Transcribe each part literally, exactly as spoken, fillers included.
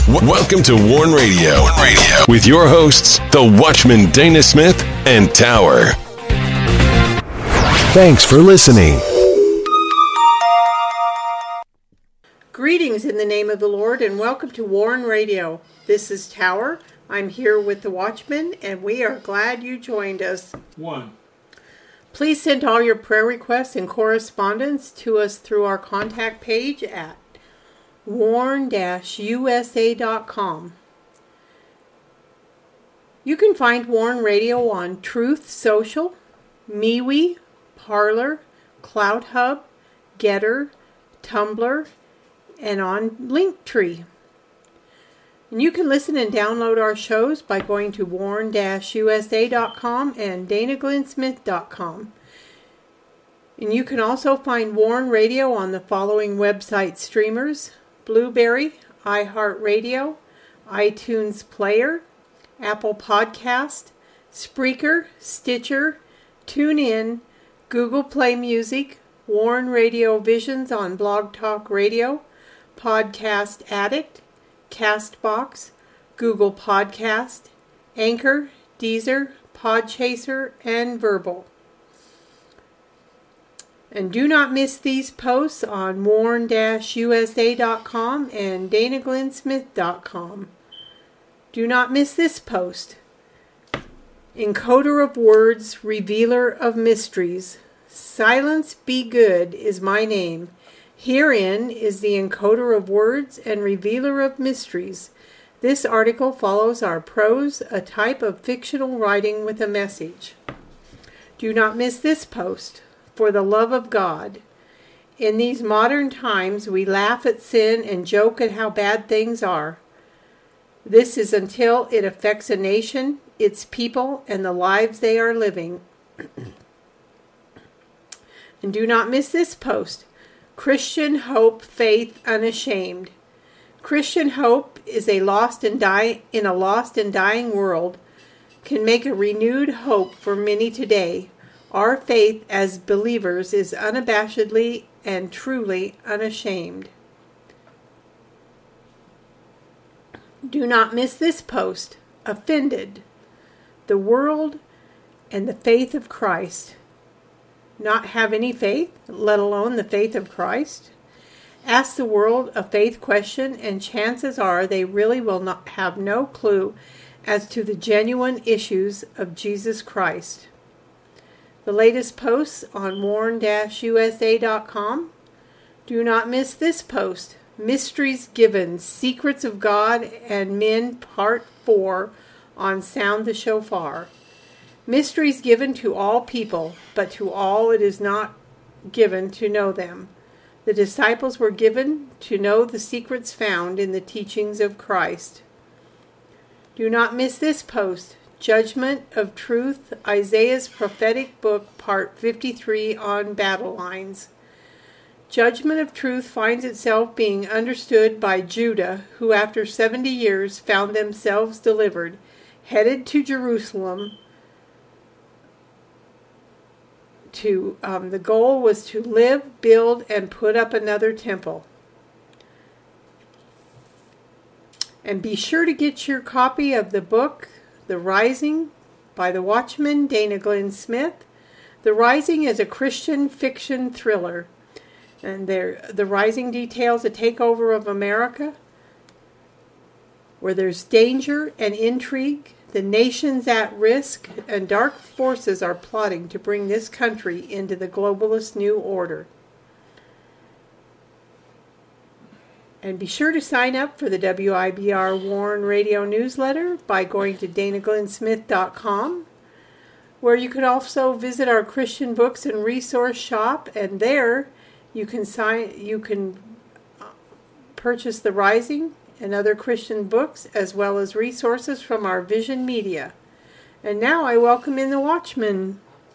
W- welcome to Warn Radio. Warn Radio with your hosts, the Watchman Dana Smith and Tower. Thanks for listening. Greetings in the name of the Lord, and welcome to Warn Radio. This is Tower. I'm here with the Watchman, and we are glad you joined us. One. Please send all your prayer requests and correspondence to us through our contact page at warn dash u s a dot com. You can find Warn Radio on Truth Social, MeWe, Parler, CloutHub, Getter, Tumblr, and on Linktree. And you can listen and download our shows by going to warn dash u s a dot com and dana glenn smith dot com. And you can also find Warn Radio on the following website streamers: Blueberry, iHeartRadio, iTunes Player, Apple Podcast, Spreaker, Stitcher, TuneIn, Google Play Music, Warn Radio Visions on Blog Talk Radio, Podcast Addict, Castbox, Google Podcast, Anchor, Deezer, Podchaser, and Verbal. And do not miss these posts on warn dash u s a dot com and dana glenn smith dot com. Do not miss this post. Encoder of words, revealer of mysteries. Silence be good is my name. Herein is the encoder of words and revealer of mysteries. This article follows our prose, a type of fictional writing with a message. Do not miss this post. For the love of God. In these modern times, we laugh at sin and joke at how bad things are. This is until it affects a nation, its people, and the lives they are living. And do not miss this post. Christian Hope, Faith Unashamed. Christian hope is a lost and die in a lost and dying world can make a renewed hope for many today. Our faith as believers is unabashedly and truly unashamed. Do not miss this post. Offended. The world and the faith of Christ. Not have any faith, let alone the faith of Christ? Ask the world a faith question, and chances are they really will not have no clue as to the genuine issues of Jesus Christ. The latest posts on warn dash u s a dot com. Do not miss this post. Mysteries Given, Secrets of God and Men, Part four on Sound the Shofar. Mysteries given to all people, but to all it is not given to know them. The disciples were given to know the secrets found in the teachings of Christ. Do not miss this post. Judgment of Truth, Isaiah's prophetic book, part fifty-three on battle lines. Judgment of Truth finds itself being understood by Judah, who after seventy years found themselves delivered, headed to Jerusalem. To um, the goal was to live, build, and put up another temple. And be sure to get your copy of the book, The Rising, by the Watchman Dana Glenn Smith. The Rising is a Christian fiction thriller, and there, The Rising details a takeover of America, where there's danger and intrigue, the nation's at risk, and dark forces are plotting to bring this country into the globalist new order. And be sure to sign up for the W I B R Warn Radio newsletter by going to dana glenn smith dot com, where you can also visit our Christian books and resource shop, and there you can sign, you can purchase The Rising and other Christian books, as well as resources from our Vision Media. And now I welcome in the Watchman.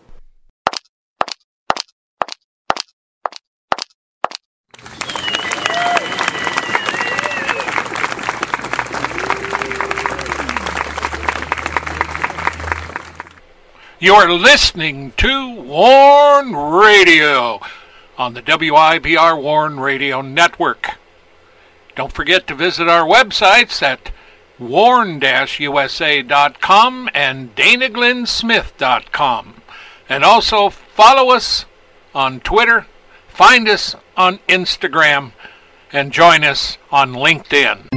You're listening to Warn Radio on the W I B R Warn Radio Network. Don't forget to visit our websites at warn dash U S A dot com and dana glenn smith dot com. And also follow us on Twitter, find us on Instagram, and join us on LinkedIn.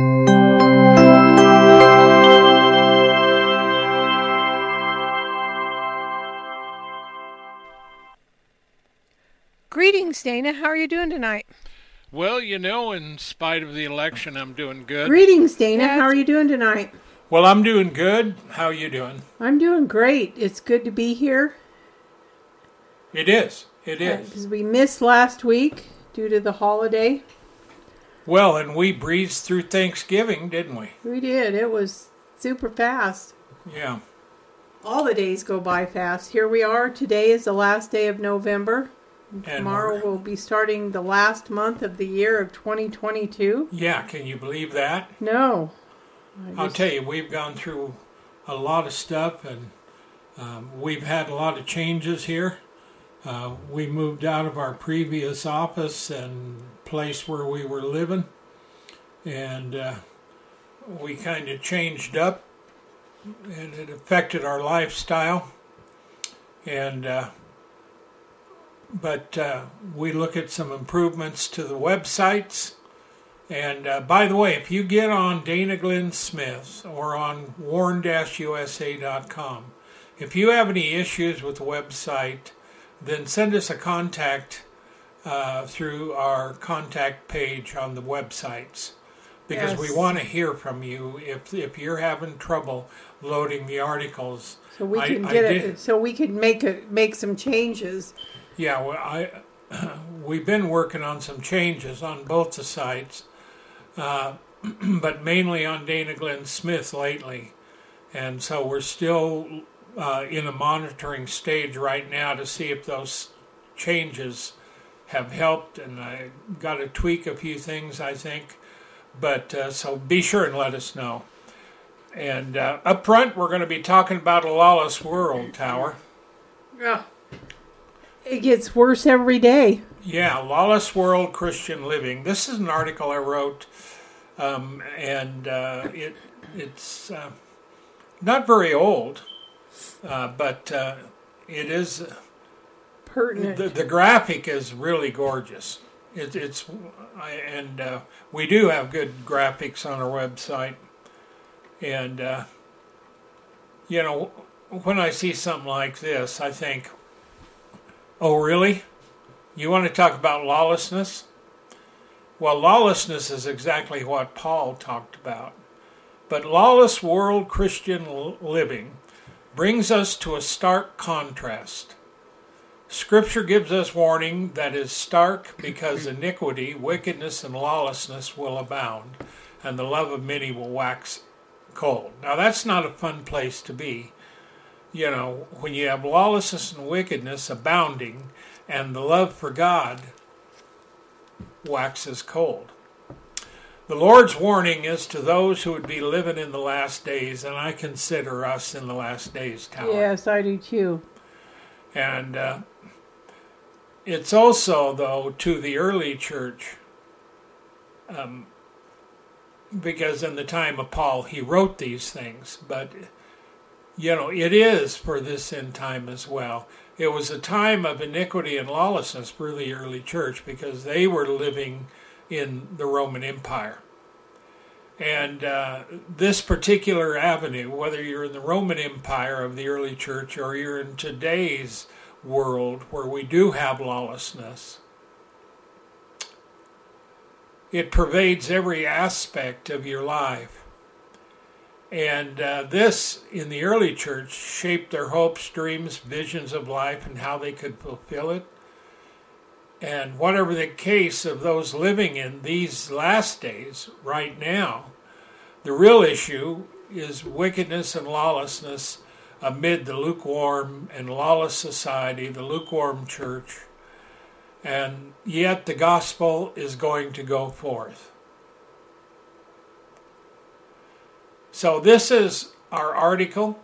Greetings, Dana. How are you doing tonight? Well, you know, in spite of the election, I'm doing good. Greetings, Dana. How are you doing tonight? Well, I'm doing good. How are you doing? I'm doing great. It's good to be here. It is. It is. Because we missed last week due to the holiday. Well, and we breezed through Thanksgiving, didn't we? We did. It was super fast. Yeah. All the days go by fast. Here we are. Today is the last day of November. And tomorrow we'll be starting the last month of the year of twenty twenty-two. Yeah, can you believe that? No. Just... I'll tell you, we've gone through a lot of stuff, and um, we've had a lot of changes here. Uh, we moved out of our previous office and place where we were living, and uh, we kind of changed up, and it affected our lifestyle. And uh, but uh, we look at some improvements to the websites. And uh, by the way, if you get on Dana Glenn Smith or on warn dash U S A dot com, if you have any issues with the website, then send us a contact uh, through our contact page on the websites, because yes. we want to hear from you if if you're having trouble loading the articles. So we can I, get I it. So we can make a, make some changes. Yeah, well, I we've been working on some changes on both the sites, uh, but mainly on Dana Glenn Smith lately, and so we're still uh, in a monitoring stage right now to see if those changes have helped, and I got to tweak a few things, I think, but uh, so be sure and let us know. And uh, up front, we're going to be talking about a lawless world, Tower. Yeah. It gets worse every day. Yeah, Lawless World Christian Living. This is an article I wrote, um, and uh, it it's uh, not very old, uh, but uh, it is pertinent. The, the graphic is really gorgeous. It, it's and uh, we do have good graphics on our website, and uh, you know, when I see something like this, I think, oh, really? You want to talk about lawlessness? Well, lawlessness is exactly what Paul talked about. But lawless world Christian living brings us to a stark contrast. Scripture gives us warning that is stark because iniquity, wickedness, and lawlessness will abound, and the love of many will wax cold. Now, that's not a fun place to be. You know, when you have lawlessness and wickedness abounding, and the love for God waxes cold. The Lord's warning is to those who would be living in the last days, and I consider us in the last days, Tower. Yes, I do too. And uh, it's also, though, to the early church, um, because in the time of Paul, he wrote these things, but you know, it is for this end time as well. It was a time of iniquity and lawlessness for the early church because they were living in the Roman Empire. And uh, this particular avenue, whether you're in the Roman Empire of the early church or you're in today's world where we do have lawlessness, it pervades every aspect of your life. And uh, this, in the early church, shaped their hopes, dreams, visions of life, and how they could fulfill it. And whatever the case of those living in these last days, right now, the real issue is wickedness and lawlessness amid the lukewarm and lawless society, the lukewarm church. And yet the gospel is going to go forth. So this is our article,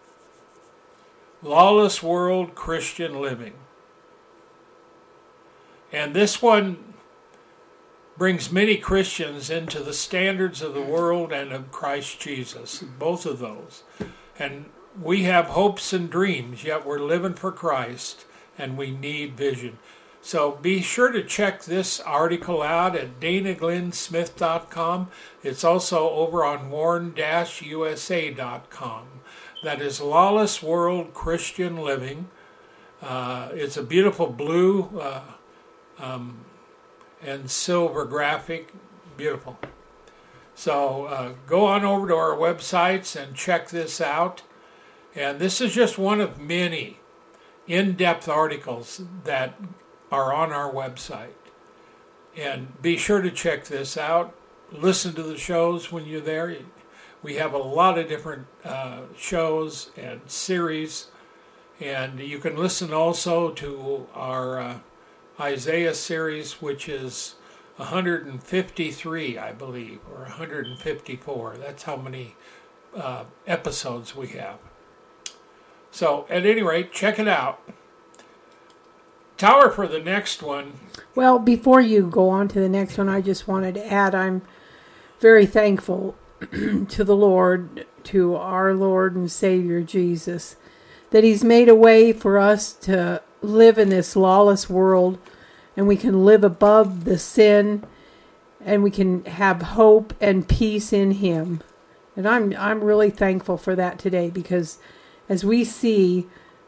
Lawless World Christian Living. And this one brings many Christians into the standards of the world and of Christ Jesus, both of those. And we have hopes and dreams, yet we're living for Christ, and we need vision. So be sure to check this article out at dana glenn smith dot com. It's also over on warn dash u s a dot com. That is Lawless World Christian Living. Uh, it's a beautiful blue uh, um, and silver graphic. Beautiful. So uh, go on over to our websites and check this out. And this is just one of many in-depth articles that are on our website. And be sure to check this out. Listen to the shows when you're there. We have a lot of different uh, shows and series. And you can listen also to our uh, Isaiah series, which is one hundred fifty-three, I believe, or one hundred fifty-four. That's how many uh, episodes we have. So, at any rate, check it out. Tower, for the next one. Well, before you go on to the next one, I just wanted to add I'm very thankful to the Lord, to our Lord and Savior Jesus, that He's made a way for us to live in this lawless world, and we can live above the sin, and we can have hope and peace in Him. And I'm I'm really thankful for that today, because as we see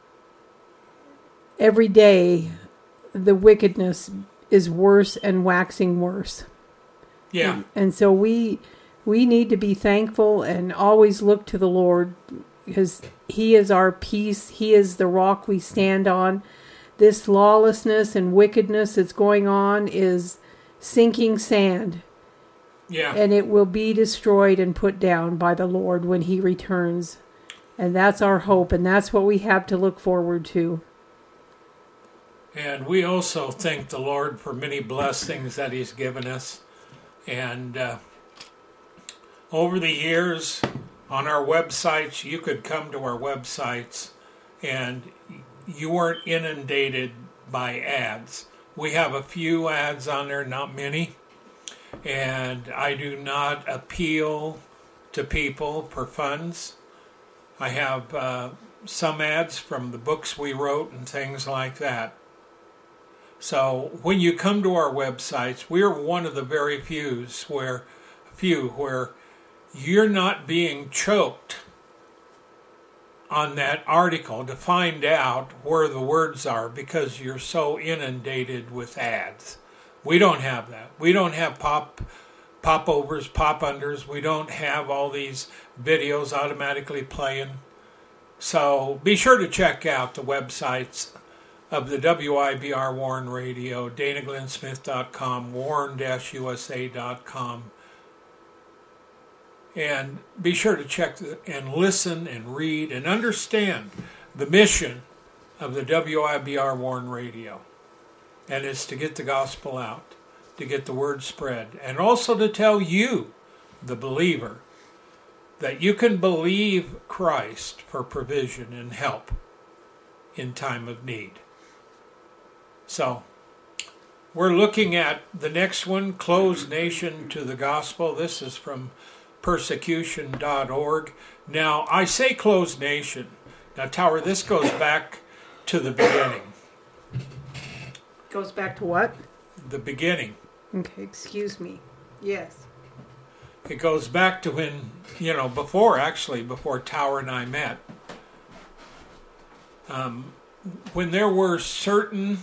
every day, the wickedness is worse and waxing worse. Yeah. And, and so we we need to be thankful and always look to the Lord, because He is our peace. He is the rock we stand on. This lawlessness and wickedness that's going on is sinking sand. Yeah. And it will be destroyed and put down by the Lord when He returns. And that's our hope, and that's what we have to look forward to. And we also thank the Lord for many blessings that He's given us. And uh, over the years, on our websites, you could come to our websites and you weren't inundated by ads. We have a few ads on there, not many. And I do not appeal to people for funds. I have uh, some ads from the books we wrote and things like that. So when you come to our websites, we're one of the very few where, few where you're not being choked on that article to find out where the words are, because you're so inundated with ads. We don't have that. We don't have pop popovers, pop unders. We don't have all these videos automatically playing. So be sure to check out the websites of the W I B R Warn Radio, dana glenn smith dot com, warn dash u s a dot com. And be sure to check the, and listen and read and understand the mission of the W I B R Warn Radio. And it's to get the gospel out, to get the word spread, and also to tell you, the believer, that you can believe Christ for provision and help in time of need. So, we're looking at the next one, Closed Nation to the Gospel. This is from persecution dot org. Now, I say closed nation. Now, Tower, this goes back to the beginning. Goes back to what? The beginning. Okay, excuse me. Yes. It goes back to when, you know, before, actually, before Tower and I met. Um, when there were certain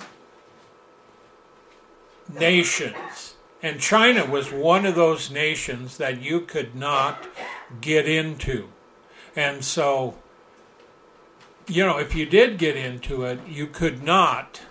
nations, and China was one of those nations that you could not get into. And so, you know, if you did get into it, you could not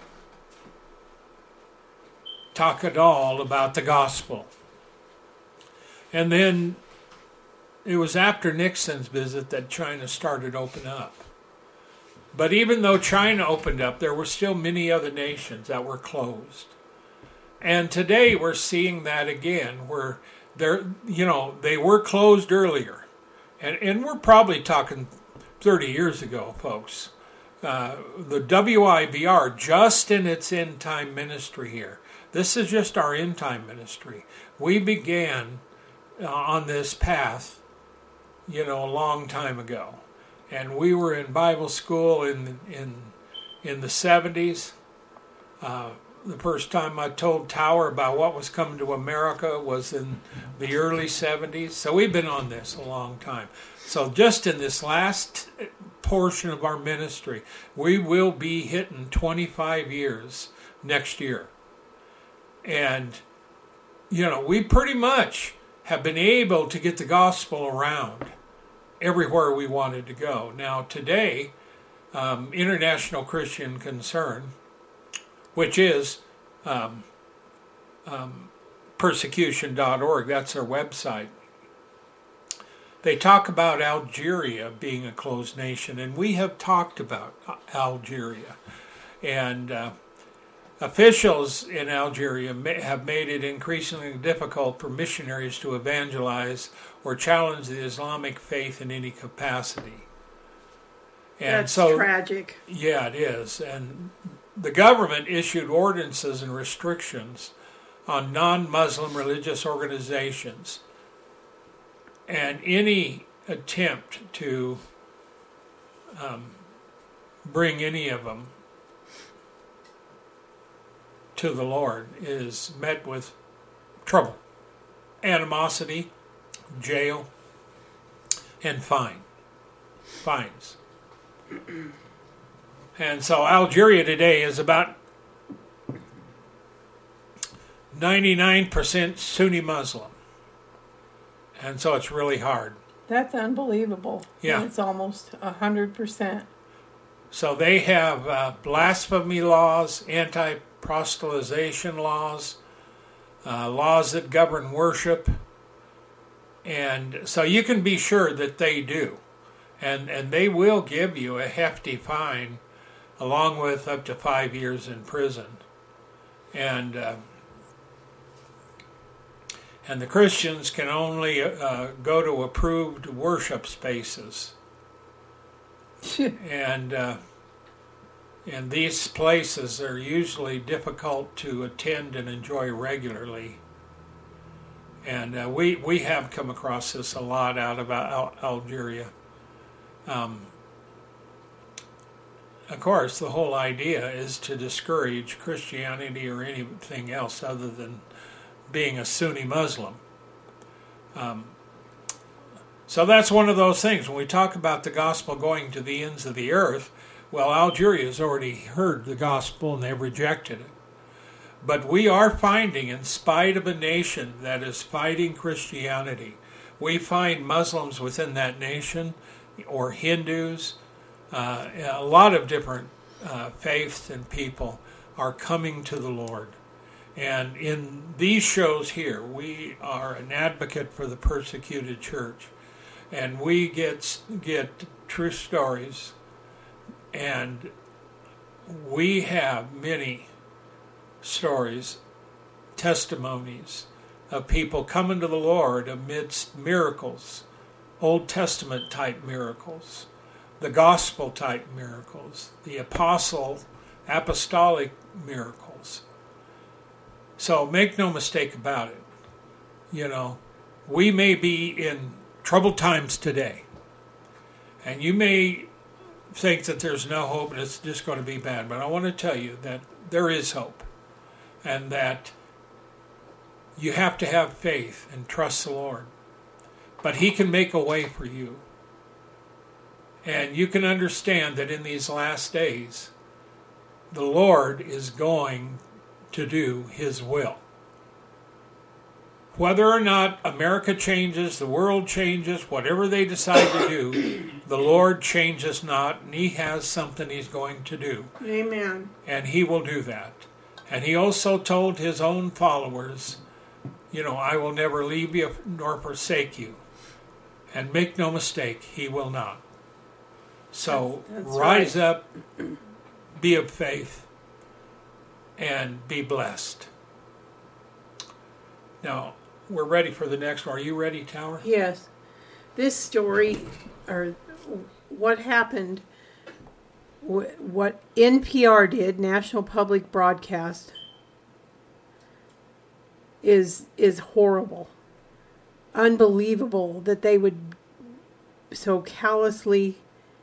talk at all about the gospel. And then it was after Nixon's visit that China started to open up. But even though China opened up, there were still many other nations that were closed. And today we're seeing that again, where they're, you know, they were closed earlier. And, and we're probably talking thirty years ago, folks. Uh, the W I B R, just in its end time ministry here, This is just our end time ministry. We began uh, on this path, you know, a long time ago. And we were in Bible school in in in the seventies. Uh, the first time I told Tower about what was coming to America was in the early seventies. So we've been on this a long time. So just in this last portion of our ministry, we will be hitting twenty-five years next year. And, you know, we pretty much have been able to get the gospel around everywhere we wanted to go. Now, today, um, International Christian Concern, which is um, um, persecution dot org, that's their website, they talk about Algeria being a closed nation, and we have talked about Algeria. And uh, officials in Algeria may, have made it increasingly difficult for missionaries to evangelize or challenge the Islamic faith in any capacity. And That's so, tragic. Yeah, it is. And the government issued ordinances and restrictions on non-Muslim religious organizations. And any attempt to um, bring any of them to the Lord is met with trouble, animosity, jail, and fine, fines. And so Algeria today is about ninety-nine percent Sunni Muslim. And so it's really hard. That's unbelievable. Yeah. It's almost one hundred percent. So they have uh, blasphemy laws, anti-proselytization laws, uh, laws that govern worship. And so you can be sure that they do. And, and they will give you a hefty fine along with up to five years in prison. And... Uh, And the Christians can only uh, go to approved worship spaces. and uh, and these places are usually difficult to attend and enjoy regularly. And uh, we, we have come across this a lot out of Al- Algeria. Um, of course, the whole idea is to discourage Christianity or anything else other than being a Sunni Muslim. Um, so that's one of those things. When we talk about the gospel going to the ends of the earth, well, Algeria has already heard the gospel and they've rejected it. But we are finding, in spite of a nation that is fighting Christianity, we find Muslims within that nation, or Hindus, uh, a lot of different uh, faiths and people are coming to the Lord. And in these shows here, we are an advocate for the persecuted church. And we get get true stories. And we have many stories, testimonies of people coming to the Lord amidst miracles, Old Testament type miracles, the gospel type miracles, the apostle, apostolic miracles. So make no mistake about it. You know, we may be in troubled times today. And you may think that there's no hope and it's just going to be bad. But I want to tell you that there is hope. And that you have to have faith and trust the Lord. But He can make a way for you. And you can understand that in these last days, the Lord is going to do His will. Whether or not America changes, the world changes, whatever they decide to do, the Lord changes not, and He has something He's going to do. Amen. And He will do that. And He also told His own followers, you know, I will never leave you nor forsake you. And make no mistake, He will not. So that's, that's rise right. up, be of faith, and be blessed. Now, we're ready for the next one. Are you ready, Tower? Yes. This story, or what happened, what N P R did, National Public Broadcast, is is horrible. Unbelievable that they would so callously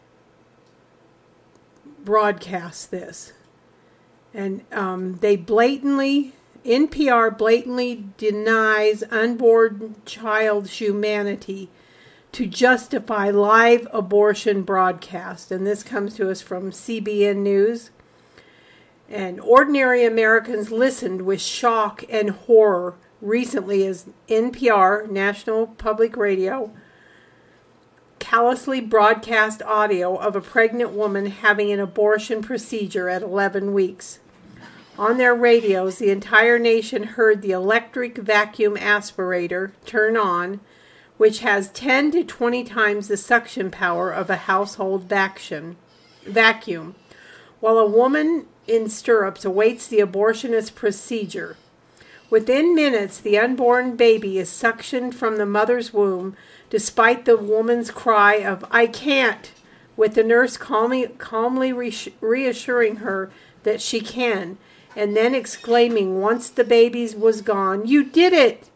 broadcast this. And um, they blatantly, N P R blatantly denies unborn child's humanity to justify live abortion broadcast. And this comes to us from C B N News. And ordinary Americans listened with shock and horror recently as N P R, National Public Radio, callously broadcast audio of a pregnant woman having an abortion procedure at eleven weeks. On their radios, the entire nation heard the electric vacuum aspirator turn on, which has ten to twenty times the suction power of a household vacuum, vacuum, while a woman in stirrups awaits the abortionist procedure. Within minutes, the unborn baby is suctioned from the mother's womb, despite the woman's cry of, "I can't," with the nurse calmly, calmly reassuring her that she can, and then exclaiming once the baby was gone, "You did it!"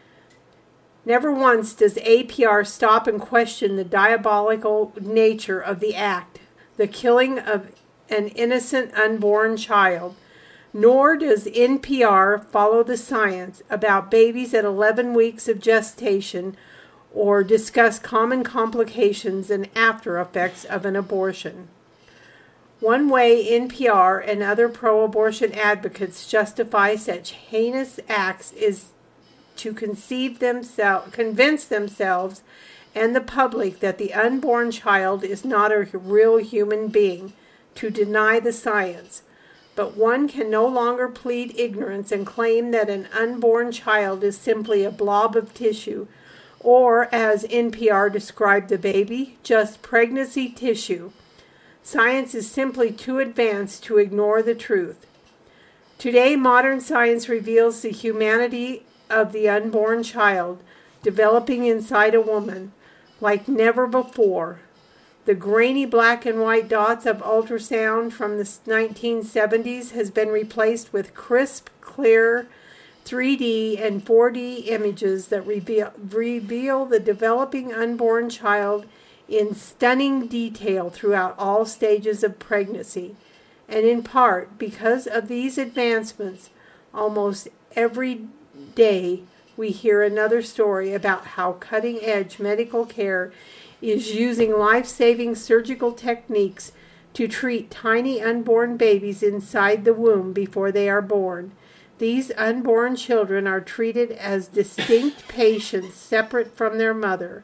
Never once does A P R stop and question the diabolical nature of the act, the killing of an innocent unborn child. Nor does N P R follow the science about babies at eleven weeks of gestation or discuss common complications and after effects of an abortion. One way N P R and other pro-abortion advocates justify such heinous acts is to conceive themselves, convince themselves and the public that the unborn child is not a real human being, to deny the science. But one can no longer plead ignorance and claim that an unborn child is simply a blob of tissue, or, as N P R described the baby, just pregnancy tissue. Science is simply too advanced to ignore the truth. Today, modern science reveals the humanity of the unborn child developing inside a woman like never before. The grainy black and white dots of ultrasound from the nineteen seventies has been replaced with crisp, clear three D and four D images that reveal, reveal the developing unborn child in stunning detail throughout all stages of pregnancy. And in part, because of these advancements, almost every day we hear another story about how cutting-edge medical care is using life-saving surgical techniques to treat tiny unborn babies inside the womb before they are born. These unborn children are treated as distinct patients separate from their mother.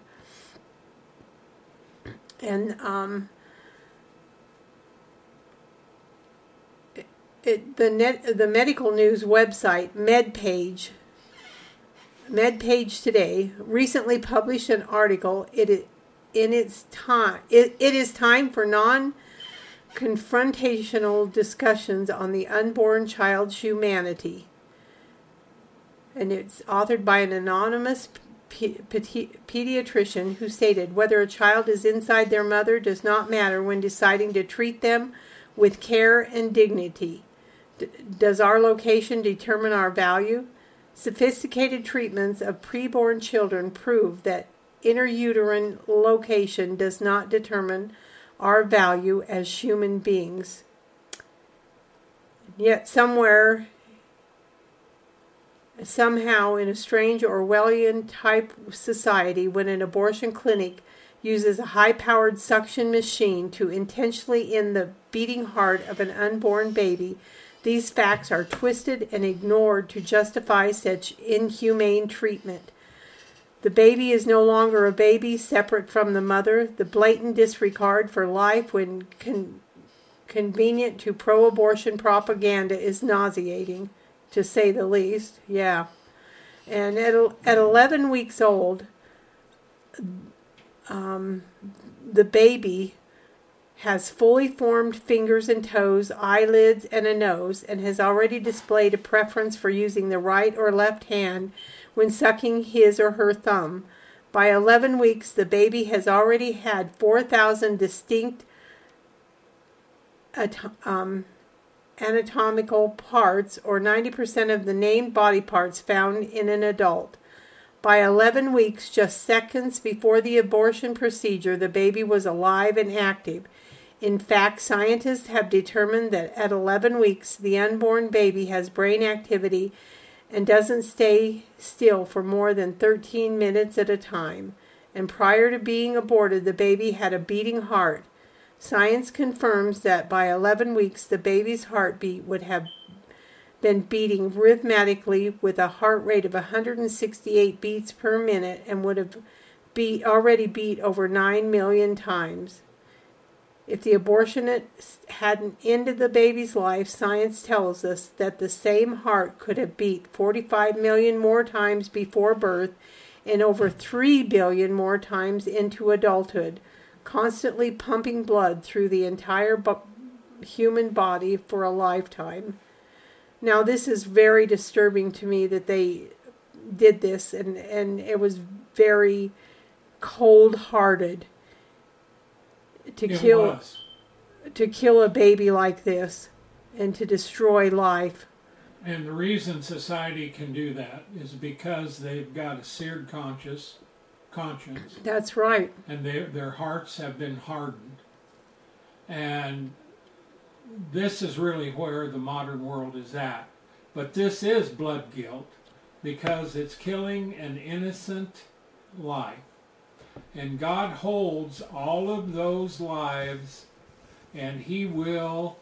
And um, it, it, the net, the medical news website, MedPage, MedPage Today, recently published an article. It in its time, it, it is time for non-confrontational discussions on the unborn child's humanity. And it's authored by an anonymous pe- pe- pediatrician who stated, whether a child is inside their mother does not matter when deciding to treat them with care and dignity. D- does our location determine our value? Sophisticated treatments of preborn children prove that intrauterine location does not determine our value as human beings. Yet somewhere, somehow in a strange Orwellian-type society, when an abortion clinic uses a high-powered suction machine to intentionally end the beating heart of an unborn baby, these facts are twisted and ignored to justify such inhumane treatment. The baby is no longer a baby separate from the mother. The blatant disregard for life when con- convenient to pro-abortion propaganda is nauseating, to say the least. Yeah. And at, at eleven weeks old, um, the baby has fully formed fingers and toes, eyelids, and a nose, and has already displayed a preference for using the right or left hand when sucking his or her thumb. By eleven weeks, the baby has already had four thousand distinct um, anatomical parts, or ninety percent of the named body parts found in an adult. By eleven weeks, just seconds before the abortion procedure, the baby was alive and active. In fact, scientists have determined that at eleven weeks, the unborn baby has brain activity and doesn't stay still for more than thirteen minutes at a time. And prior to being aborted, the baby had a beating heart. Science confirms that by eleven weeks, the baby's heartbeat would have been beating rhythmically with a heart rate of one hundred sixty-eight beats per minute and would have beat, already beat over nine million times. If the abortionist hadn't ended the baby's life, science tells us that the same heart could have beat forty-five million more times before birth and over three billion more times into adulthood, constantly pumping blood through the entire bu- human body for a lifetime. Now, this is very disturbing to me that they did this, and, and it was very cold-hearted to It kill was. to kill a baby like this and to destroy life. And the reason society can do that is because they've got a seared conscience, conscience, That's right. and they, their hearts have been hardened. And this is really where the modern world is at. But this is blood guilt because it's killing an innocent life. And God holds all of those lives, and He will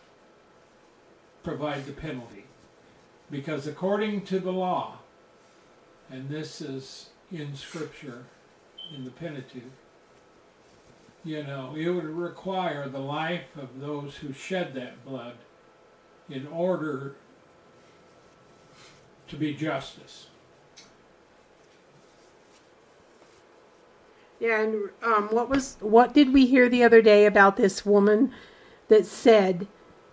provide the penalty. Because according to the law, and this is in Scripture, in the Pentateuch, you know, it would require the life of those who shed that blood in order to be justice. Yeah, and um, what was what did we hear the other day about this woman that said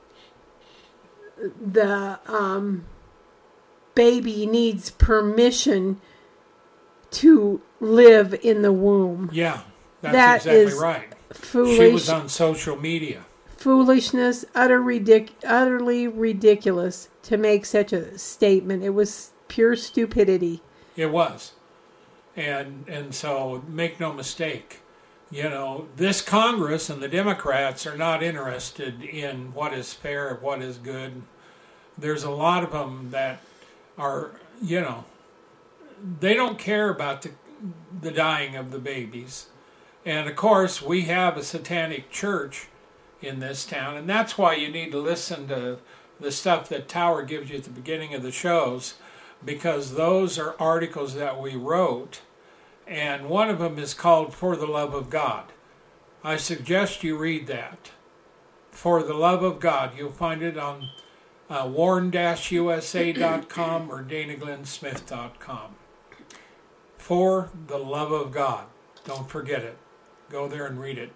the um, baby needs permission to live in the womb? Yeah, that's That exactly is right. Foolish. She was on social media. Foolishness, utter ridic- utterly ridiculous to make such a statement. It was pure stupidity. It was. And and so make no mistake, you know, this Congress and the Democrats are not interested in what is fair, what is good. There's a lot of them that are, you know, they don't care about the the dying of the babies. And of course, we have a satanic church in this town, and that's why you need to listen to the stuff that Tower gives you at the beginning of the shows, because those are articles that we wrote, and one of them is called For the Love of God. I suggest you read that. For the Love of God. You'll find it on uh, warn dash U S A dot com or dana glenn smith dot com. For the Love of God. Don't forget it. Go there and read it.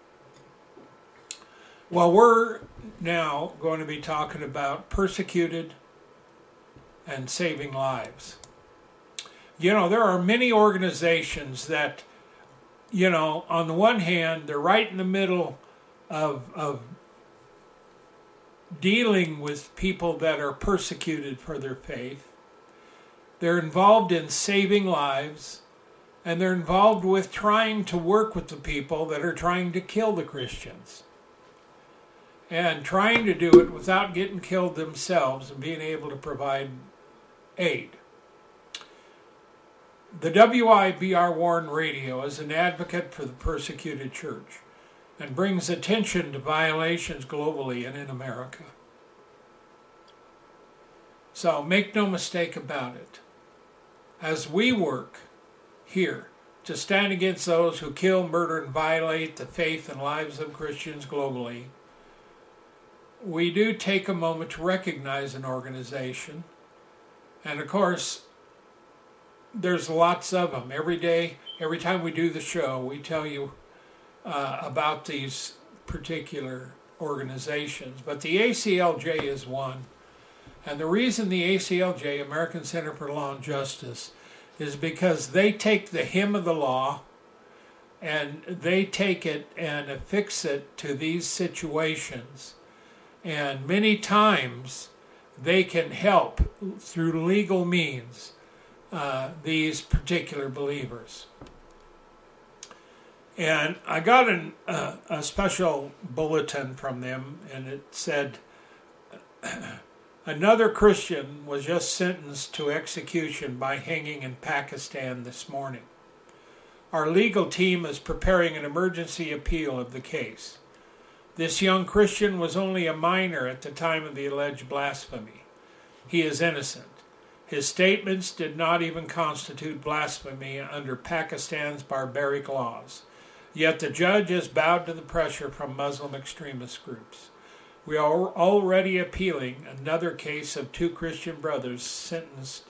Well, we're now going to be talking about persecuted and saving lives. You know, there are many organizations that, you know, on the one hand, they're right in the middle of, of dealing with people that are persecuted for their faith. They're involved in saving lives, and they're involved with trying to work with the people that are trying to kill the Christians. And trying to do it without getting killed themselves and being able to provide aid. The W I B R Warren Radio is an advocate for the persecuted church and brings attention to violations globally and in America. So make no mistake about it. As we work here to stand against those who kill, murder, and violate the faith and lives of Christians globally, we do take a moment to recognize an organization. And of course, there's lots of them. Every day, every time we do the show, we tell you uh, about these particular organizations. But the A C L J is one. And the reason the A C L J, American Center for Law and Justice, is because they take the hymn of the law and they take it and affix it to these situations And many times they can help through legal means uh, these particular believers. And I got an, uh, a special bulletin from them, and it said, another Christian was just sentenced to execution by hanging in Pakistan this morning. Our legal team is preparing an emergency appeal of the case. This young Christian was only a minor at the time of the alleged blasphemy. He is innocent. His statements did not even constitute blasphemy under Pakistan's barbaric laws. Yet the judge has bowed to the pressure from Muslim extremist groups. We are already appealing another case of two Christian brothers sentenced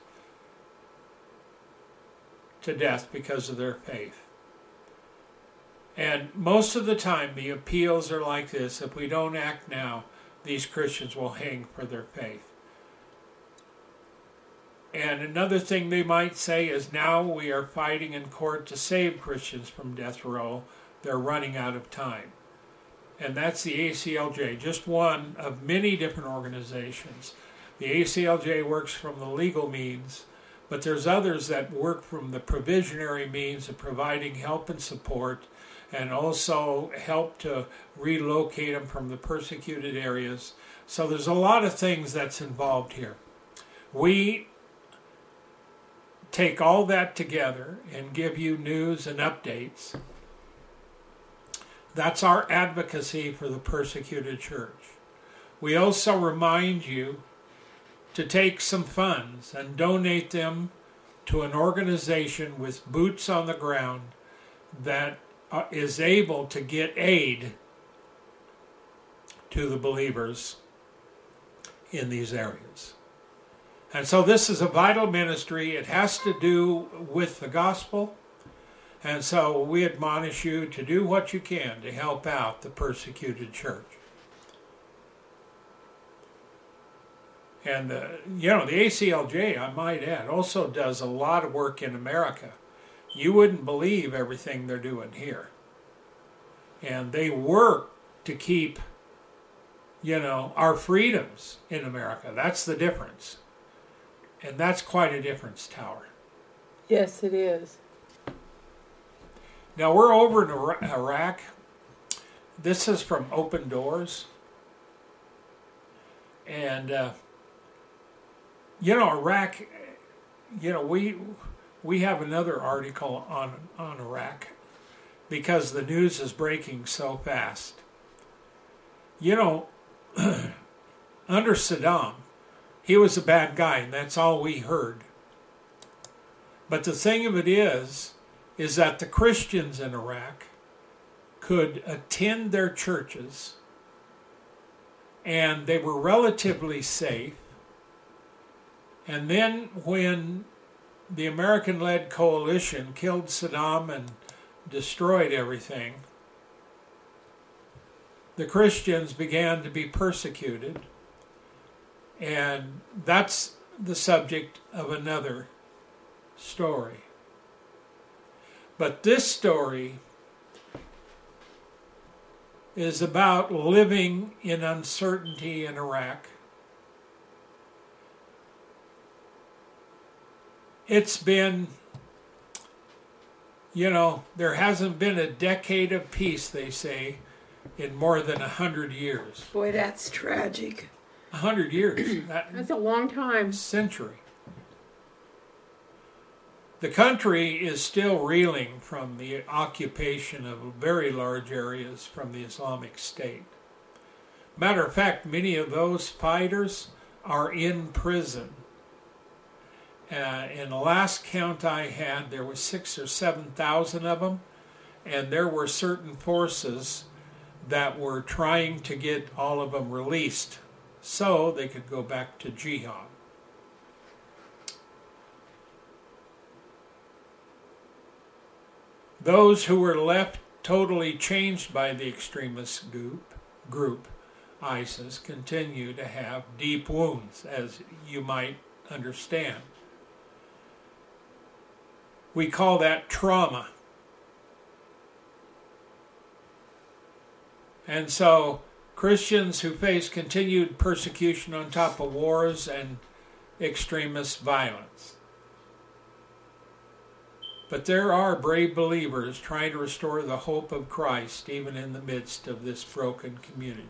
to death because of their faith. And most of the time the appeals are like this. If we don't act now, these Christians will hang for their faith. And another thing they might say is, now we are fighting in court to save Christians from death row. They're running out of time. And that's the A C L J, just one of many different organizations. The A C L J works from the legal means, but there's others that work from the provisionary means of providing help and support, and also help to relocate them from the persecuted areas. So there's a lot of things that's involved here. We take all that together and give you news and updates. That's our advocacy for the persecuted church. We also remind you to take some funds and donate them to an organization with boots on the ground that uh, is able to get aid to the believers in these areas. And so this is a vital ministry. It has to do with the gospel. And so we admonish you to do what you can to help out the persecuted church. And, uh, you know, the A C L J, I might add, also does a lot of work in America. You wouldn't believe everything they're doing here. And they work to keep, you know, our freedoms in America. That's the difference. And that's quite a difference, Tower. Yes, it is. Now, we're over in Iraq. This is from Open Doors. And, uh, you know, Iraq, you know, we we have another article on, on Iraq because the news is breaking so fast. You know, under Saddam, he was a bad guy, and that's all we heard. But the thing of it is, is that the Christians in Iraq could attend their churches, and they were relatively safe. And then when the American-led coalition killed Saddam and destroyed everything, the Christians began to be persecuted. And that's the subject of another story. But this story is about living in uncertainty in Iraq. It's been, you know, there hasn't been a decade of peace, they say, in more than a hundred years. Boy, that's tragic. A hundred years. That, That's a long time. Century. The country is still reeling from the occupation of very large areas from the Islamic State. Matter of fact, many of those fighters are in prison. Uh, in the last count I had, there were six or seven thousand of them, and there were certain forces that were trying to get all of them released so they could go back to jihad. Those who were left totally changed by the extremist group, group, ISIS, continue to have deep wounds, as you might understand. We call that trauma. And so Christians who face continued persecution on top of wars and extremist violence. But there are brave believers trying to restore the hope of Christ even in the midst of this broken community.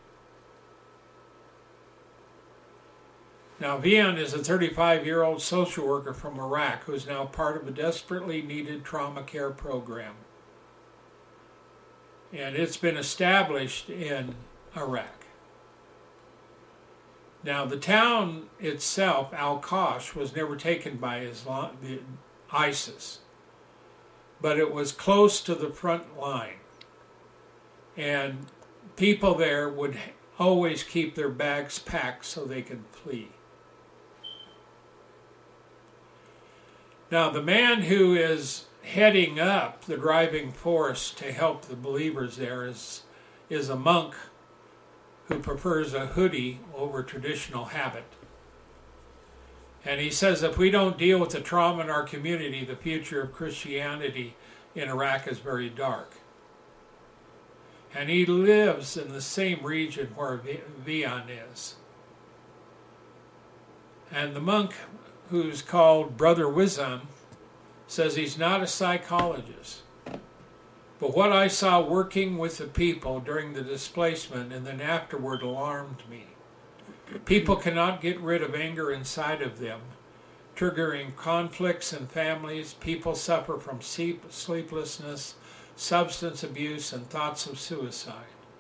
Now, Vian is a thirty-five-year-old social worker from Iraq who is now part of a desperately needed trauma care program. And it's been established in Iraq. Now, the town itself, Al-Qash, was never taken by Islam, the, ISIS, but it was close to the front line. And people there would always keep their bags packed so they could flee. Now, the man who is heading up the driving force to help the believers there is, is a monk who prefers a hoodie over traditional habit. And he says if we don't deal with the trauma in our community, the future of Christianity in Iraq is very dark. And he lives in the same region where Vian is. And the monk, who's called Brother Wizam, says he's not a psychologist. But what I saw working with the people during the displacement and then afterward alarmed me. People cannot get rid of anger inside of them, triggering conflicts in families. People suffer from sleeplessness, substance abuse, and thoughts of suicide.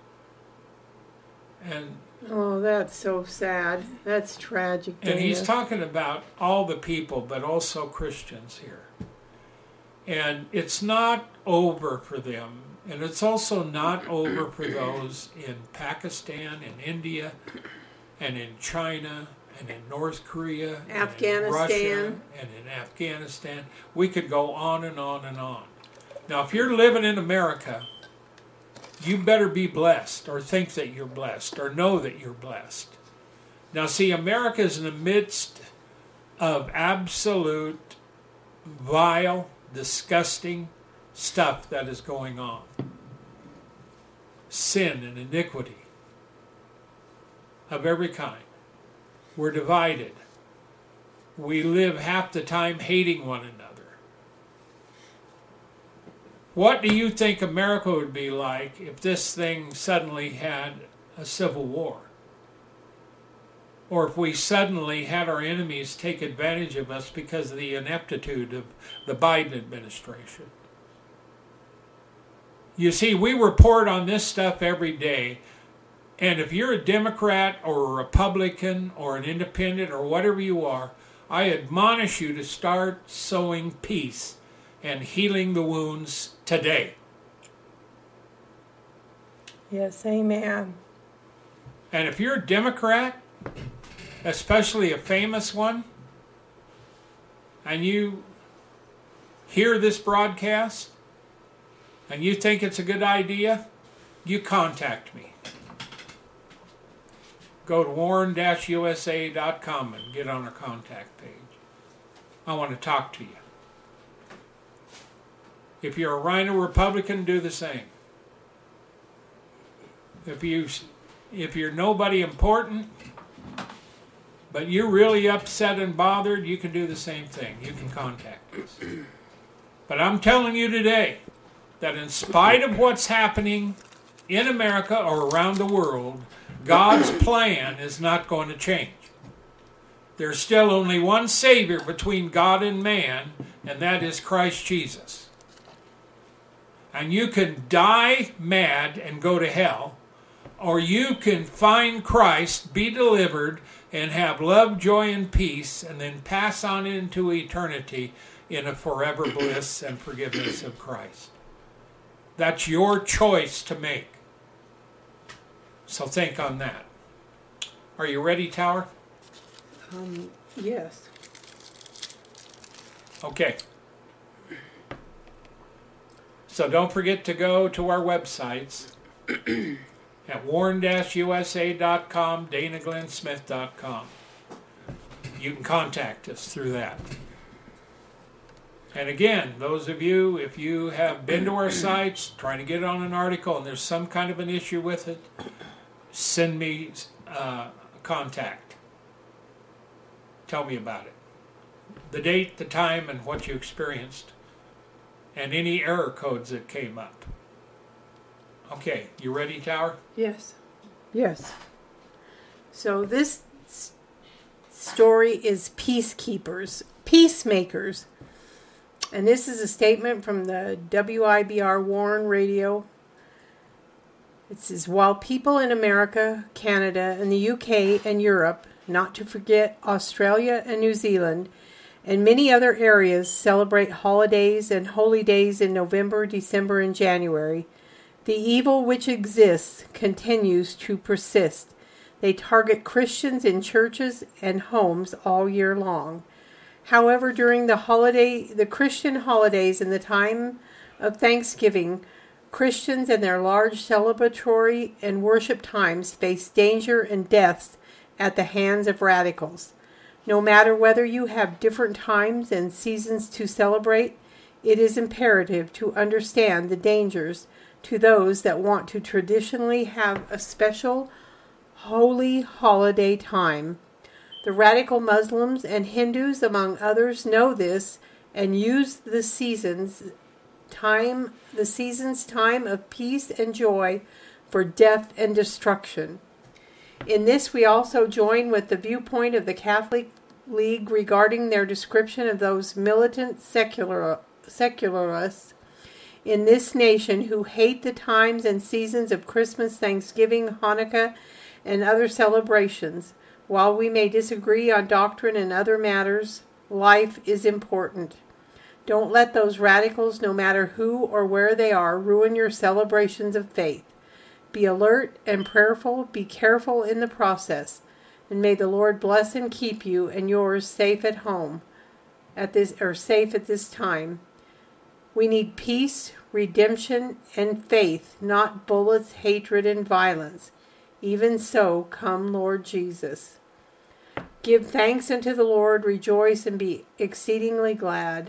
And oh, that's so sad. That's tragic. And he's talking about all the people, but also Christians here. And it's not over for them. And it's also not over for those in Pakistan, in India, and in China, and in North Korea, Afghanistan, and in Russia, and in Afghanistan. We could go on and on and on. Now, if you're living in America, you better be blessed, or think that you're blessed, or know that you're blessed. Now, see, America is in the midst of absolute, vile, disgusting stuff that is going on. Sin and iniquity of every kind. We're divided. We live half the time hating one another. What do you think America would be like if this thing suddenly had a civil war? Or if we suddenly had our enemies take advantage of us because of the ineptitude of the Biden administration? You see, we report on this stuff every day, and if you're a Democrat or a Republican or an independent or whatever you are, I admonish you to start sowing peace and healing the wounds today. Yes, amen. And if you're a Democrat, especially a famous one, and you hear this broadcast, and you think it's a good idea, you contact me. Go to warren dash u s a dot com and get on our contact page. I want to talk to you. If you're a Rhino Republican, do the same. If you, if you're nobody important, but you're really upset and bothered, you can do the same thing. You can contact us. But I'm telling you today that in spite of what's happening in America or around the world, God's plan is not going to change. There's still only one Savior between God and man, and that is Christ Jesus. And you can die mad and go to hell, or you can find Christ, be delivered, and have love, joy, and peace, and then pass on into eternity in a forever bliss and forgiveness of Christ. That's your choice to make. So think on that. Are you ready, Tower? Um, yes. Okay. So don't forget to go to our websites at warren dash u s a dot com, dana glenn smith dot com. You can contact us through that. And again, those of you, if you have been to our sites, trying to get on an article, and there's some kind of an issue with it, send me uh, contact. Tell me about it. The date, the time, and what you experienced. And any error codes that came up. Okay, you ready, Tower? Yes. Yes. So this s- story is Peacekeepers, Peacemakers. And this is a statement from the W I B R Warren Radio. It says, while people in America, Canada, and the U K and Europe, not to forget Australia and New Zealand, and many other areas celebrate holidays and holy days in November, December, and January, the evil which exists continues to persist. They target Christians in churches and homes all year long. However, during the holiday, the Christian holidays and the time of Thanksgiving, Christians and their large celebratory and worship times face danger and deaths at the hands of radicals. No matter whether you have different times and seasons to celebrate, it is imperative to understand the dangers to those that want to traditionally have a special holy holiday time. The radical Muslims and Hindus, among others, know this and use the seasons time, the season's time of peace and joy for death and destruction. In this, we also join with the viewpoint of the Catholic League regarding their description of those militant secular, secularists in this nation who hate the times and seasons of Christmas, Thanksgiving, Hanukkah, and other celebrations. While we may disagree on doctrine and other matters, life is important. Don't let those radicals, no matter who or where they are, ruin your celebrations of faith. Be alert and prayerful. Be careful in the process. And may the Lord bless and keep you and yours safe at home at this or safe at this time. We need peace, redemption, and faith, not bullets, hatred, and violence. Even so, come, Lord Jesus. Give thanks unto the Lord, rejoice, and be exceedingly glad.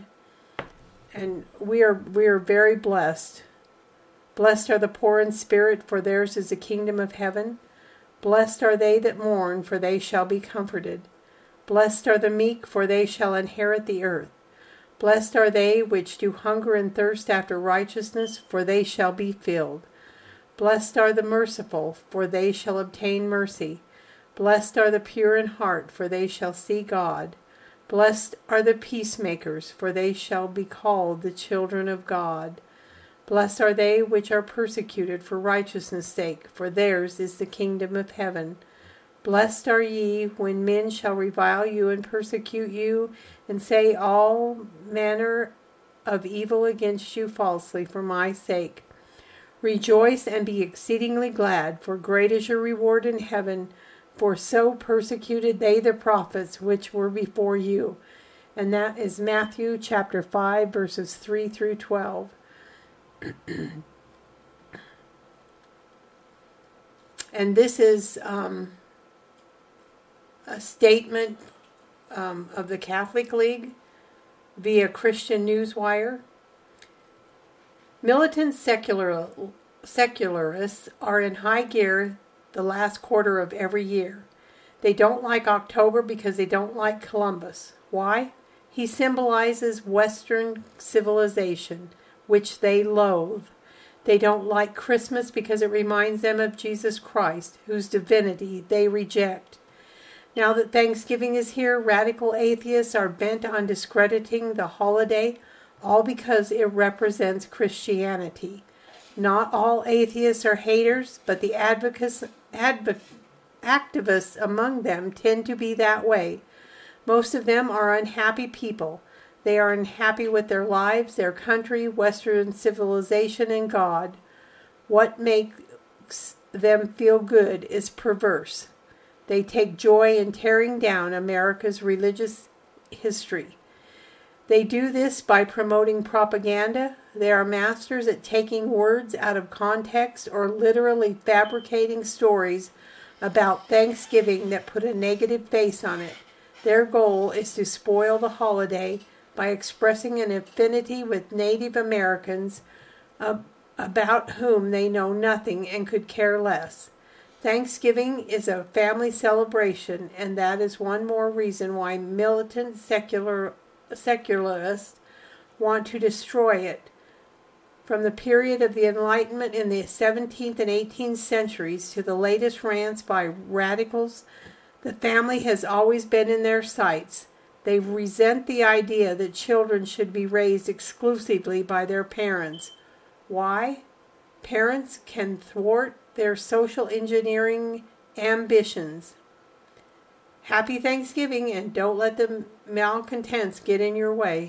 And we are we are very blessed. Blessed are the poor in spirit, for theirs is the kingdom of heaven. Blessed are they that mourn, for they shall be comforted. Blessed are the meek, for they shall inherit the earth. Blessed are they which do hunger and thirst after righteousness, for they shall be filled. Blessed are the merciful, for they shall obtain mercy. Blessed are the pure in heart, for they shall see God. Blessed are the peacemakers, for they shall be called the children of God. Blessed are they which are persecuted for righteousness' sake, for theirs is the kingdom of heaven. Blessed are ye when men shall revile you and persecute you, and say all manner of evil against you falsely for my sake. Rejoice and be exceedingly glad, for great is your reward in heaven, for so persecuted they the prophets which were before you. And that is Matthew chapter five, verses three through twelve. And this is um, a statement um, of the Catholic League via Christian Newswire. Militant secular, secularists are in high gear the last quarter of every year. They don't like October because they don't like Columbus. Why? He symbolizes Western civilization, which they loathe. They don't like Christmas because it reminds them of Jesus Christ, whose divinity they reject. Now that Thanksgiving is here, radical atheists are bent on discrediting the holiday, all because it represents Christianity. Not all atheists are haters, but the advocates, advo- activists among them tend to be that way. Most of them are unhappy people. They are unhappy with their lives, their country, Western civilization, and God. What makes them feel good is perverse. They take joy in tearing down America's religious history. They do this by promoting propaganda. They are masters at taking words out of context or literally fabricating stories about Thanksgiving that put a negative face on it. Their goal is to spoil the holiday by expressing an affinity with Native Americans uh, about whom they know nothing and could care less. Thanksgiving is a family celebration, and that is one more reason why militant secular secularists want to destroy it. From the period of the Enlightenment in the seventeenth and eighteenth centuries to the latest rants by radicals, the family has always been in their sights. They resent the idea that children should be raised exclusively by their parents. Why? Parents can thwart their social engineering ambitions. Happy Thanksgiving, and don't let the malcontents get in your way.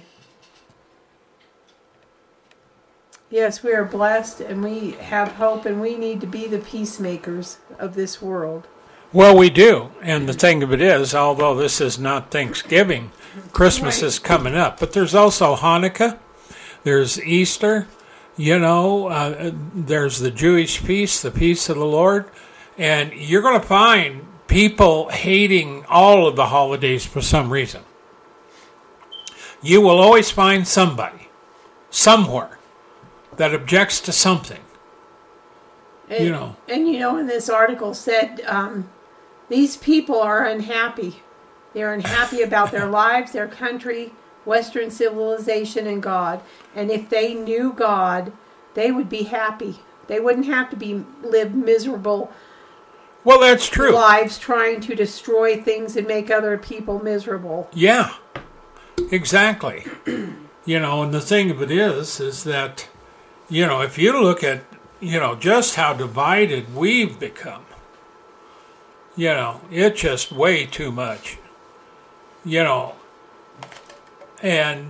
Yes, we are blessed, and we have hope, and we need to be the peacemakers of this world. Well, we do. And the thing of it is, although this is not Thanksgiving, Christmas right. is coming up. But there's also Hanukkah. There's Easter. You know, uh, there's the Jewish peace, the peace of the Lord. And you're going to find people hating all of the holidays for some reason. You will always find somebody, somewhere, that objects to something. And, you know. And you know, in this article said, um, these people are unhappy. They're unhappy about their lives, their country, Western civilization, and God. And if they knew God, they would be happy. They wouldn't have to be live miserable well, that's true. lives trying to destroy things and make other people miserable. Yeah, exactly. You know, and the thing of it is, is that, you know, if you look at, you know, just how divided we've become, you know, it's just way too much, you know, and,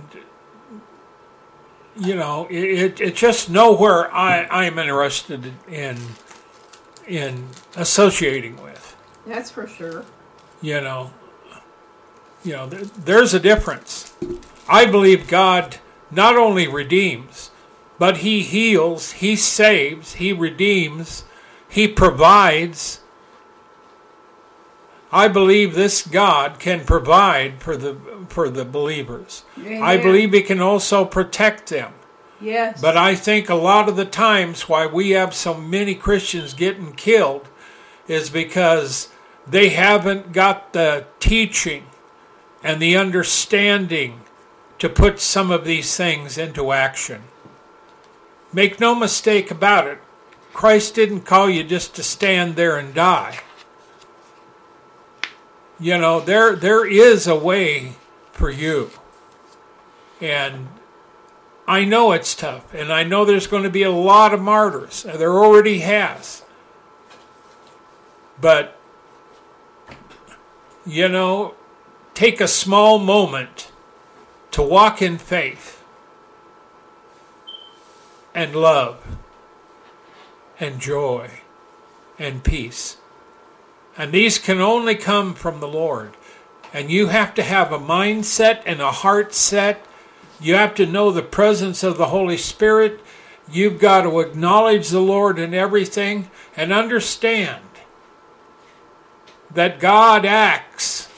you know, it, it it's just nowhere I, I'm interested in, in associating with. That's for sure. You know, you know, there, there's a difference. I believe God not only redeems, but He heals, He saves, He redeems, He provides. I believe this God can provide for the for the believers. Amen. I believe He can also protect them. Yes. But I think a lot of the times why we have so many Christians getting killed is because they haven't got the teaching and the understanding to put some of these things into action. Make no mistake about it, Christ didn't call you just to stand there and die. You know, there there is a way for you. And I know it's tough, and I know there's going to be a lot of martyrs. There already has. But, you know, take a small moment to walk in faith and love and joy and peace. And these can only come from the Lord. And you have to have a mindset and a heart set. You have to know the presence of the Holy Spirit. You've got to acknowledge the Lord in everything and understand that God acts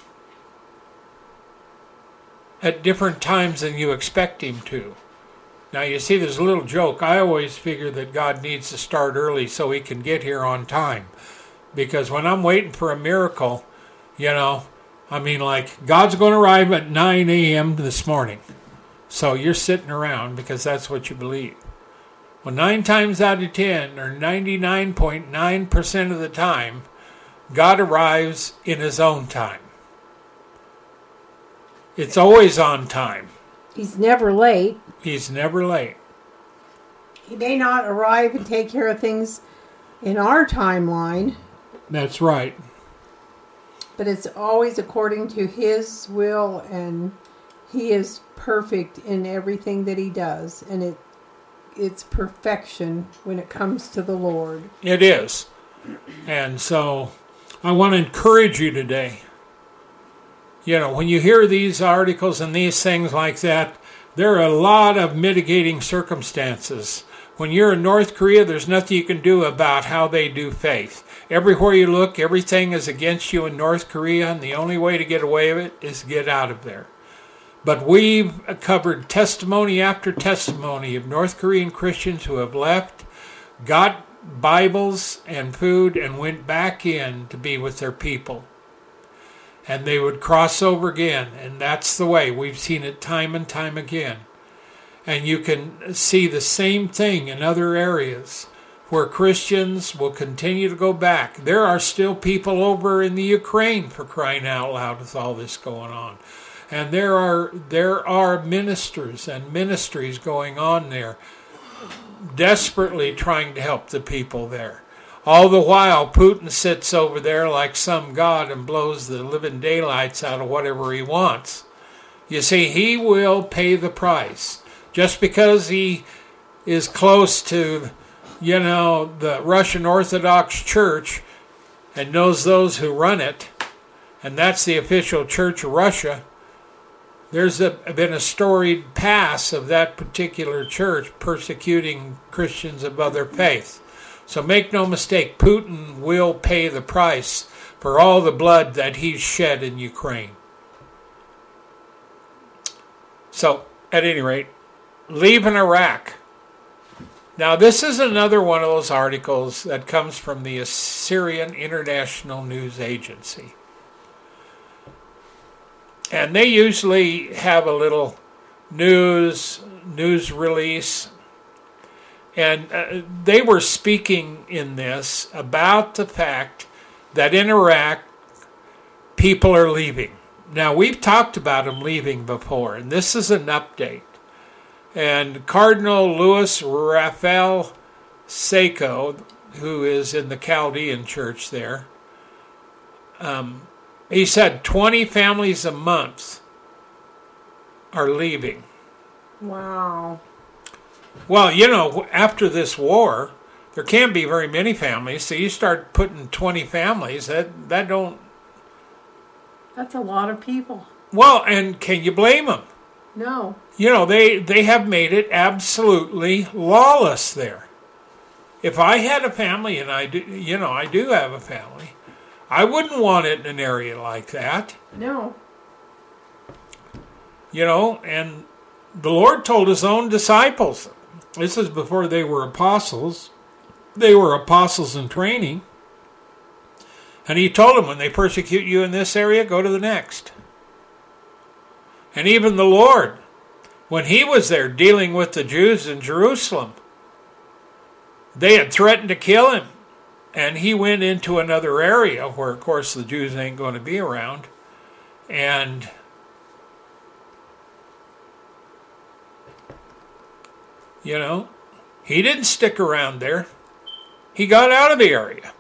at different times than you expect Him to. Now, you see, there's a little joke. I always figure that God needs to start early so He can get here on time. Because when I'm waiting for a miracle, you know, I mean, like, God's going to arrive at nine a.m. this morning. So you're sitting around because that's what you believe. Well, nine times out of ten, or ninety-nine point nine percent of the time, God arrives in His own time. It's always on time. He's never late. He's never late. He may not arrive and take care of things in our timeline. That's right. But it's always according to His will, and He is perfect in everything that He does. And it it's perfection when it comes to the Lord. It is. And so I want to encourage you today. You know, when you hear these articles and these things like that, there are a lot of mitigating circumstances. When you're in North Korea, there's nothing you can do about how they do faith. Everywhere you look, everything is against you in North Korea, and the only way to get away with it is to get out of there. But we've covered testimony after testimony of North Korean Christians who have left, got Bibles and food and went back in to be with their people. And they would cross over again, and that's the way. We've seen it time and time again. And you can see the same thing in other areas where Christians will continue to go back. There are still people over in the Ukraine, for crying out loud, with all this going on. And there are there are ministers and ministries going on there, desperately trying to help the people there. All the while, Putin sits over there like some god and blows the living daylights out of whatever he wants. You see, he will pay the price. Just because he is close to, you know, the Russian Orthodox Church and knows those who run it, and that's the official church of Russia, there's a, been a storied past of that particular church persecuting Christians of other faiths. So make no mistake, Putin will pay the price for all the blood that he's shed in Ukraine. So, at any rate, leaving Iraq. Now, this is another one of those articles that comes from the Assyrian International News Agency. And they usually have a little news, news release. And uh, they were speaking in this about the fact that in Iraq, people are leaving. Now, we've talked about them leaving before, and this is an update. And Cardinal Louis Raphael Seiko, who is in the Chaldean church there, um, he said twenty families a month are leaving. Wow. Well, you know, after this war, there can't be very many families, so you start putting twenty families, that, that don't... That's a lot of people. Well, and can you blame them? No. You know, they, they have made it absolutely lawless there. If I had a family, and I do, you know, I do have a family, I wouldn't want it in an area like that. No. You know, and the Lord told his own disciples, this is before they were apostles, they were apostles in training, and he told them, when they persecute you in this area, go to the next. And even the Lord, when he was there dealing with the Jews in Jerusalem, they had threatened to kill him. And he went into another area where, of course, the Jews ain't going to be around. And you know, he didn't stick around there. He got out of the area.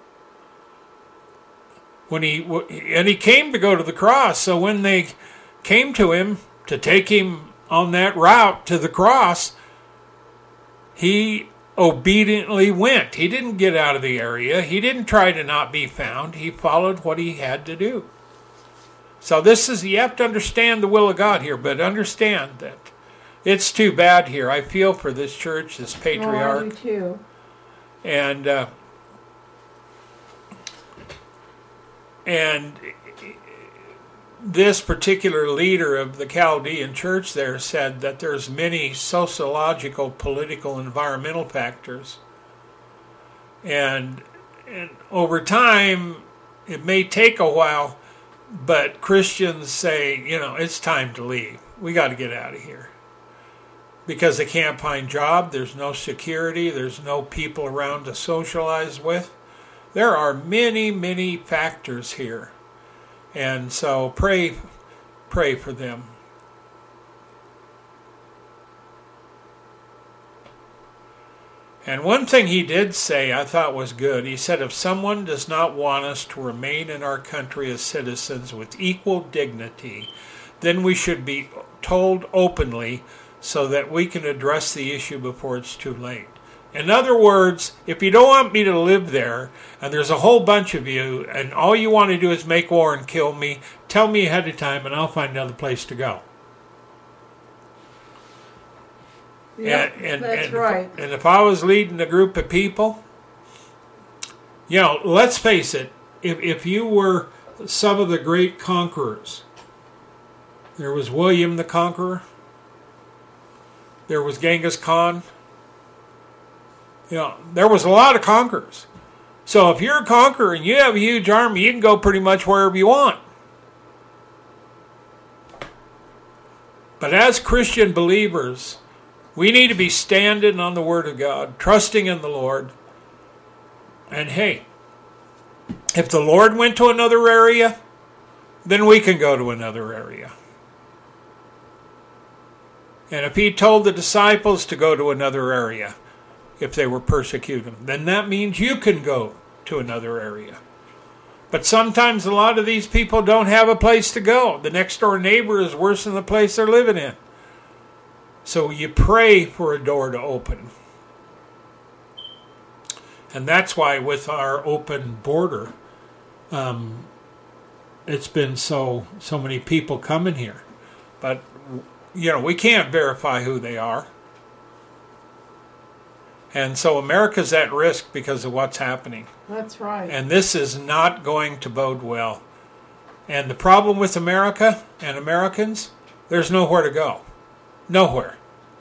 When he and he came to go to the cross. So when they came to him to take him on that route to the cross, he obediently went. He didn't get out of the area. He didn't try to not be found. He followed what he had to do. So this is, you have to understand the will of God here, but understand that it's too bad here. I feel for this church, this patriarch. Oh, I do too. And uh, and this particular leader of the Chaldean church there said that there's many sociological, political, environmental factors. And, and over time, it may take a while, but Christians say, you know, it's time to leave. We got to get out of here. Because they can't find job, there's no security, there's no people around to socialize with. There are many, many factors here. And so pray, pray for them. And one thing he did say I thought was good. He said, if someone does not want us to remain in our country as citizens with equal dignity, then we should be told openly so that we can address the issue before it's too late. In other words, if you don't want me to live there, and there's a whole bunch of you, and all you want to do is make war and kill me, tell me ahead of time and I'll find another place to go. Yep, and, and, that's and right. If, and if I was leading a group of people, you know, let's face it, if, if you were some of the great conquerors, there was William the Conqueror, there was Genghis Khan, You know, there was a lot of conquerors. So if you're a conqueror and you have a huge army, you can go pretty much wherever you want. But as Christian believers, we need to be standing on the Word of God, trusting in the Lord. And hey, if the Lord went to another area, then we can go to another area. And if He told the disciples to go to another area, if they were persecuted, then that means you can go to another area. But sometimes a lot of these people don't have a place to go. The next door neighbor is worse than the place they're living in. So you pray for a door to open. And that's why with our open border, um, it's been so so many people coming here. But, you know, we can't verify who they are. And so America's at risk because of what's happening. That's right. And this is not going to bode well. And the problem with America and Americans, there's nowhere to go. Nowhere.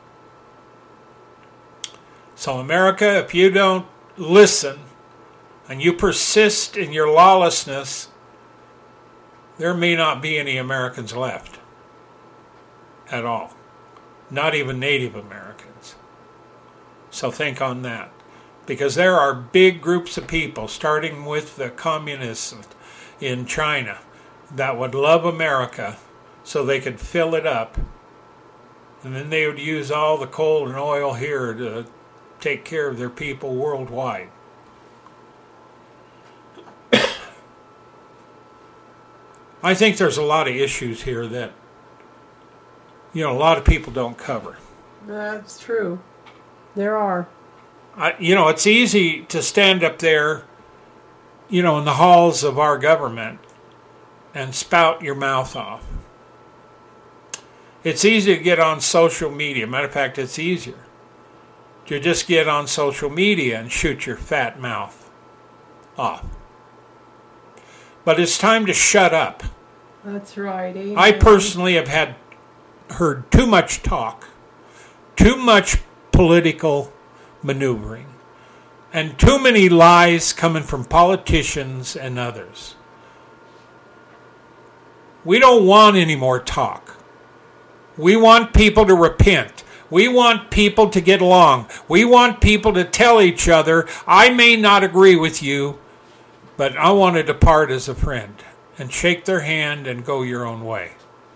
So America, if you don't listen and you persist in your lawlessness, there may not be any Americans left at all. Not even Native Americans. So think on that. Because there are big groups of people, starting with the communists in China, that would love America so they could fill it up. And then they would use all the coal and oil here to take care of their people worldwide. I think there's a lot of issues here that, you know, a lot of people don't cover. That's true. There are. I, you know, it's easy to stand up there, you know, in the halls of our government and spout your mouth off. It's easy to get on social media. Matter of fact, it's easier to just get on social media and shoot your fat mouth off. But it's time to shut up. That's right. Amen. I personally have had heard too much talk, too much political maneuvering, and too many lies coming from politicians and others. We don't want any more talk. We want people to repent. We want people to get along. We want people to tell each other, I may not agree with you, but I want to depart as a friend, and shake their hand and go your own way.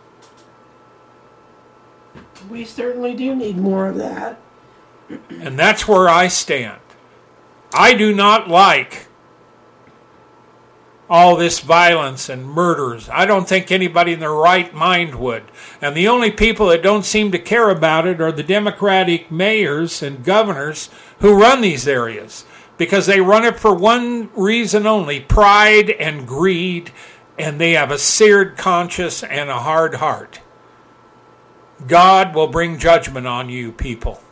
We certainly do need more of that. And that's where I stand. I do not like all this violence and murders. I don't think anybody in their right mind would. And the only people that don't seem to care about it are the Democratic mayors and governors who run these areas. Because they run it for one reason only, pride and greed, and they have a seared conscience and a hard heart. God will bring judgment on you people.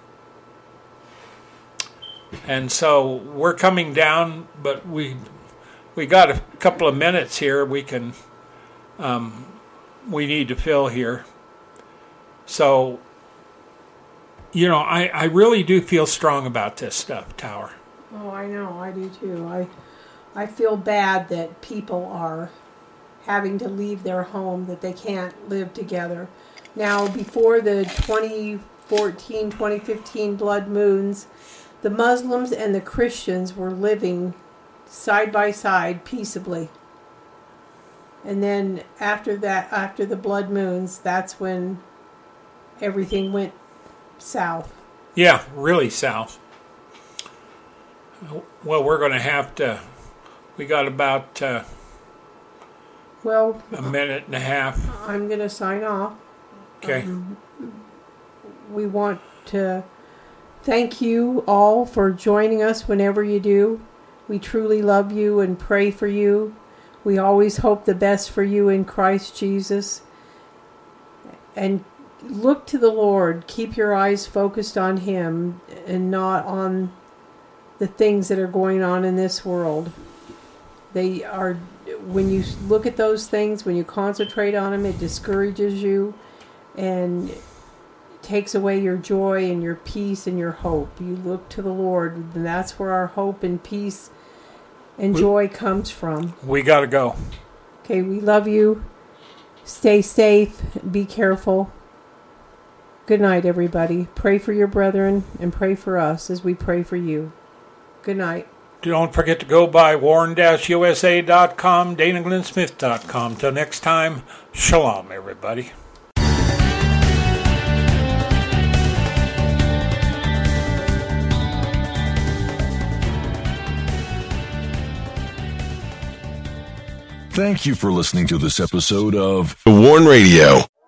And so we're coming down, but we we got a couple of minutes here we can um, we need to fill here. So, you know, I, I really do feel strong about this stuff, Tower. Oh, I know, I do too. I I feel bad that people are having to leave their home, that they can't live together. Now, before the twenty fourteen, twenty fifteen blood moons, the Muslims and the Christians were living side by side peaceably. And then after that, after the blood moons, that's when everything went south. Yeah, really south. Well, we're going to have to, we got about uh, well a minute and a half. I'm going to sign off. Okay. Um, we want to thank you all for joining us whenever you do. We truly love you and pray for you. We always hope the best for you in Christ Jesus. And look to the Lord. Keep your eyes focused on Him and not on the things that are going on in this world. They are, when you look at those things, when you concentrate on them, it discourages you. And takes away your joy and your peace and your hope. You look to the Lord, and that's where our hope and peace and joy comes from. We got to go. Okay, we love you. Stay safe. Be careful. Good night, everybody. Pray for your brethren and pray for us as we pray for you. Good night. Don't forget to go by warren dash u s a dot com, dana glenn smith dot com. Till next time, shalom, everybody. Thank you for listening to this episode of The Warn Radio.